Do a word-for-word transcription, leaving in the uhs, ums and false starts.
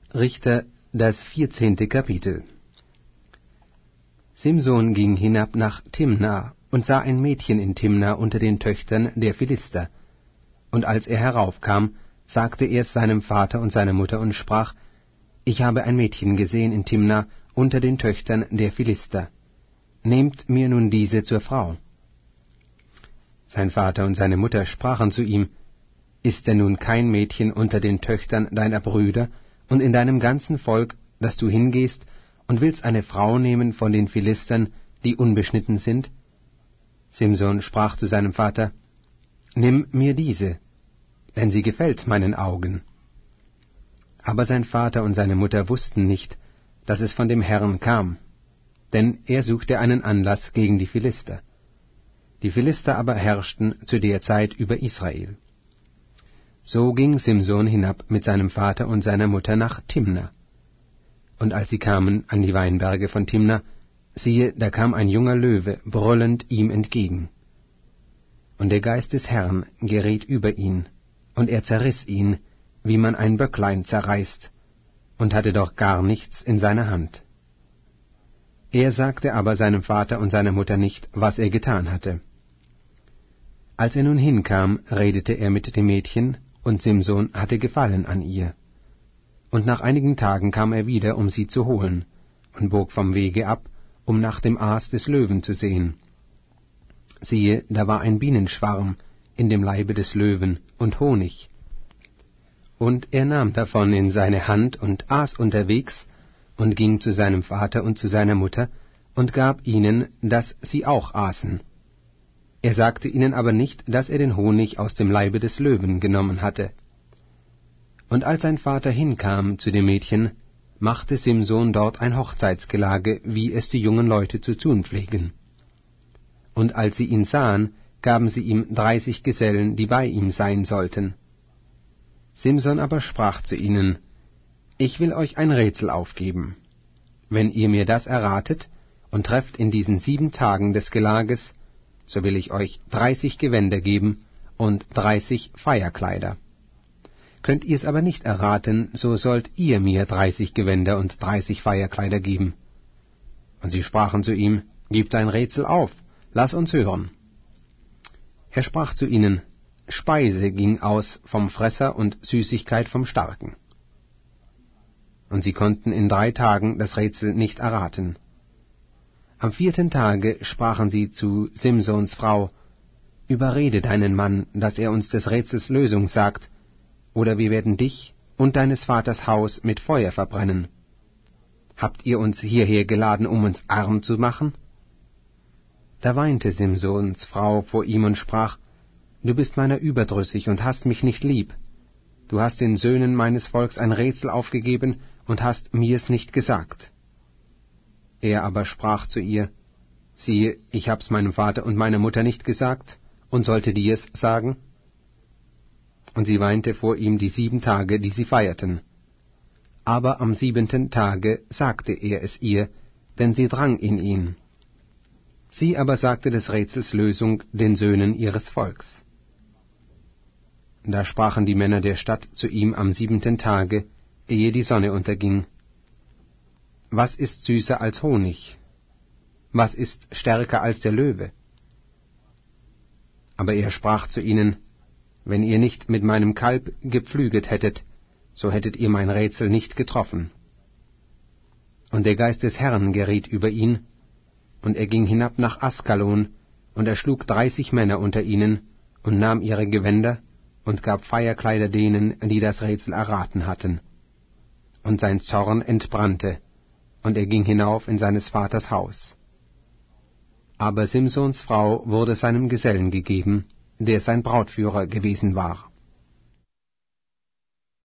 Richter, das vierzehnte Kapitel. Simson ging hinab nach Timna und sah ein Mädchen in Timna unter den Töchtern der Philister. Und als er heraufkam, sagte er es seinem Vater und seiner Mutter und sprach: Ich habe ein Mädchen gesehen in Timna unter den Töchtern der Philister. Nehmt mir nun diese zur Frau. Sein Vater und seine Mutter sprachen zu ihm: Ist denn nun kein Mädchen unter den Töchtern deiner Brüder und in deinem ganzen Volk, dass du hingehst und willst eine Frau nehmen von den Philistern, die unbeschnitten sind? Simson sprach zu seinem Vater: Nimm mir diese, denn sie gefällt meinen Augen. Aber sein Vater und seine Mutter wussten nicht, dass es von dem Herrn kam, denn er suchte einen Anlass gegen die Philister. Die Philister aber herrschten zu der Zeit über Israel. So ging Simson hinab mit seinem Vater und seiner Mutter nach Timna. Und als sie kamen an die Weinberge von Timna, siehe, da kam ein junger Löwe brüllend ihm entgegen. Und der Geist des Herrn geriet über ihn, und er zerriss ihn, wie man ein Böcklein zerreißt, und hatte doch gar nichts in seiner Hand. Er sagte aber seinem Vater und seiner Mutter nicht, was er getan hatte. Als er nun hinkam, redete er mit dem Mädchen, und Simson hatte Gefallen an ihr. Und nach einigen Tagen kam er wieder, um sie zu holen, und bog vom Wege ab, um nach dem Aas des Löwen zu sehen. Siehe, da war ein Bienenschwarm in dem Leibe des Löwen und Honig. Und er nahm davon in seine Hand und aß unterwegs, und ging zu seinem Vater und zu seiner Mutter, und gab ihnen, dass sie auch aßen. Er sagte ihnen aber nicht, dass er den Honig aus dem Leibe des Löwen genommen hatte. Und als sein Vater hinkam zu dem Mädchen, machte Simson dort ein Hochzeitsgelage, wie es die jungen Leute zu tun pflegen. Und als sie ihn sahen, gaben sie ihm dreißig Gesellen, die bei ihm sein sollten. Simson aber sprach zu ihnen: Ich will euch ein Rätsel aufgeben. Wenn ihr mir das erratet und trefft in diesen sieben Tagen des Gelages, so will ich euch dreißig Gewänder geben und dreißig Feierkleider. Könnt ihr es aber nicht erraten, so sollt ihr mir dreißig Gewänder und dreißig Feierkleider geben. Und sie sprachen zu ihm: Gib dein Rätsel auf, lass uns hören. Er sprach zu ihnen: Speise ging aus vom Fresser und Süßigkeit vom Starken. Und sie konnten in drei Tagen das Rätsel nicht erraten. Am vierten Tage sprachen sie zu Simsons Frau: Überrede deinen Mann, dass er uns des Rätsels Lösung sagt, oder wir werden dich und deines Vaters Haus mit Feuer verbrennen. Habt ihr uns hierher geladen, um uns arm zu machen? Da weinte Simsons Frau vor ihm und sprach: Du bist meiner überdrüssig und hast mich nicht lieb. Du hast den Söhnen meines Volks ein Rätsel aufgegeben und hast mir's nicht gesagt. Er aber sprach zu ihr: Siehe, ich hab's meinem Vater und meiner Mutter nicht gesagt, und sollte dir's sagen? Und sie weinte vor ihm die sieben Tage, die sie feierten. Aber am siebenten Tage sagte er es ihr, denn sie drang in ihn. Sie aber sagte des Rätsels Lösung den Söhnen ihres Volks. Da sprachen die Männer der Stadt zu ihm am siebenten Tage, ehe die Sonne unterging: Was ist süßer als Honig? Was ist stärker als der Löwe? Aber er sprach zu ihnen: Wenn ihr nicht mit meinem Kalb gepflüget hättet, so hättet ihr mein Rätsel nicht getroffen. Und der Geist des Herrn geriet über ihn, und er ging hinab nach Askalon, und erschlug dreißig Männer unter ihnen, und nahm ihre Gewänder, und gab Feierkleider denen, die das Rätsel erraten hatten. Und sein Zorn entbrannte, und er ging hinauf in seines Vaters Haus. Aber Simsons Frau wurde seinem Gesellen gegeben, der sein Brautführer gewesen war.